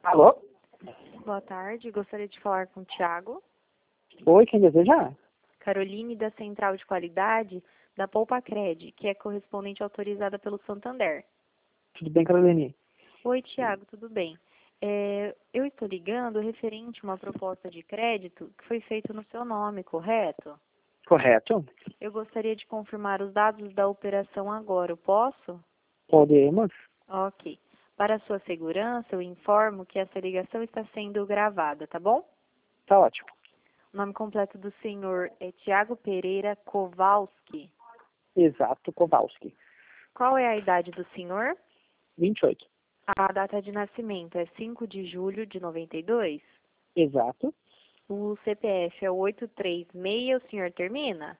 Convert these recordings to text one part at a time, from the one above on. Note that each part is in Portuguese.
Alô? Boa tarde, gostaria de falar com o Thiago. Oi, quem deseja? Caroline, da Central de Qualidade da Poupa-Cred, que é correspondente autorizada pelo Santander. Tudo bem, Caroline? Oi, Thiago, tudo bem? Eu estou ligando referente a uma proposta de crédito que foi feita no seu nome, correto? Correto? Eu gostaria de confirmar os dados da operação agora, eu posso? Podemos? Ok. Para sua segurança, eu informo que essa ligação está sendo gravada, tá bom? Tá ótimo. O nome completo do senhor é Thiago Pereira Kowalski. Exato, Kowalski. Qual é a idade do senhor? 28. A data de nascimento é 5 de julho de 92. Exato. O CPF é o 836, o senhor termina?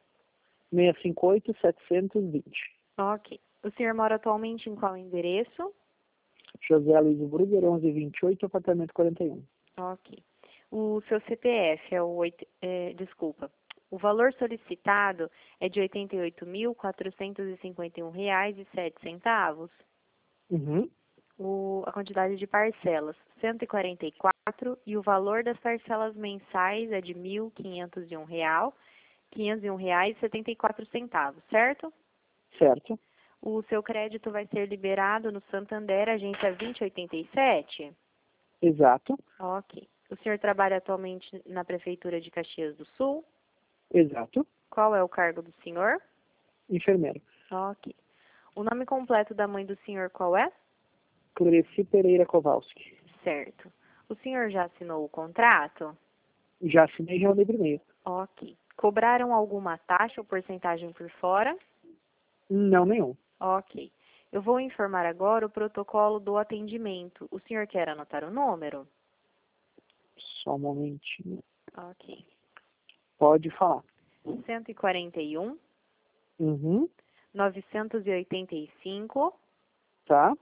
658-720. Ok. O senhor mora atualmente em qual endereço? José Luiz Brugger, 1128, apartamento 41. Ok. O seu CPF é o desculpa. O valor solicitado é de R$ 88.451,07. Uhum. A quantidade de parcelas, 144, e o valor das parcelas mensais é de R$ 1.501, R$ 501,74, certo? Certo. O seu crédito vai ser liberado no Santander, agência 2087? Exato. Ok. O senhor trabalha atualmente na Prefeitura de Caxias do Sul? Exato. Qual é o cargo do senhor? Enfermeiro. Ok. O nome completo da mãe do senhor qual é? Cloreci Pereira Kowalski. Certo. O senhor já assinou o contrato? Já assinei, já mandei por e-mail. Ok. Cobraram alguma taxa ou porcentagem por fora? Não, nenhum. Ok. Eu vou informar agora o protocolo do atendimento. O senhor quer anotar o número? Só um momentinho. Ok. Pode falar. 141, Uhum. 985, Tá?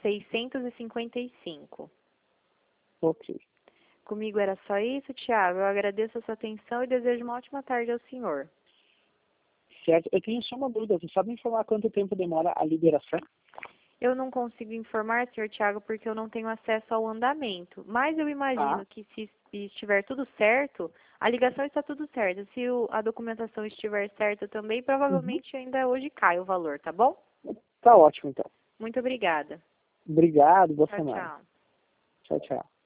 655. Ok. Comigo era só isso, Thiago. Eu agradeço a sua atenção e desejo uma ótima tarde ao senhor. Certo. Eu tenho só uma dúvida. Você sabe informar quanto tempo demora a liberação? Eu não consigo informar, senhor Thiago, porque eu não tenho acesso ao andamento. Mas eu Tá. imagino que se estiver tudo certo, a ligação está tudo certo. Se a documentação estiver certa também, Uhum. provavelmente ainda hoje cai o valor, tá bom? Tá ótimo, então. Muito obrigada. Obrigado. Boa Tchau, semana. tchau. Tchau, tchau.